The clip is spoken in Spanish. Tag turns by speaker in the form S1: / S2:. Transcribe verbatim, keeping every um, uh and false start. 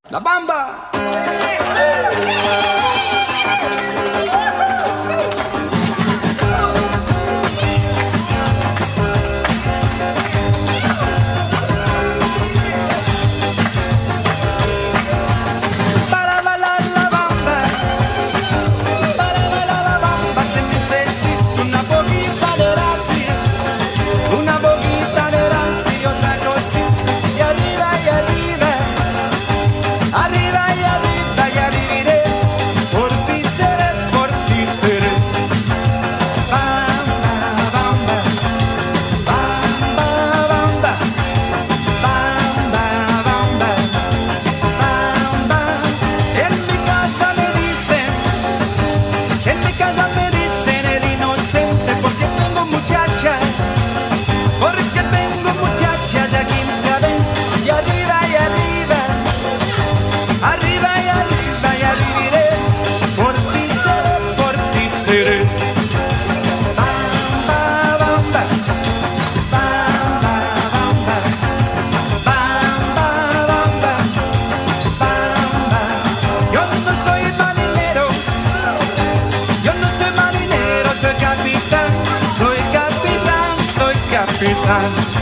S1: La Bamba. Para bailar la bamba, para bailar la bamba se necesita una poquita de racia, una poquita de racia y otra cosita, y arriba y arriba, arriba y arriba y arribiré, por ti seré, por ti seré. Bamba, bamba, bamba, bamba, bamba, bamba, bamba. En mi casa me dicen, en mi casa me dicen el inocente, porque tengo muchachas, porque tengo muchachas de quince a veinte, y arriba y arriba, arriba y arriba y arribiré, por ti seré, por ti seré. Bamba, bamba, bamba, bamba, bamba, bamba, bamba. Yo no soy marinero, yo no soy marinero, soy capitán, soy capitán, soy capitán.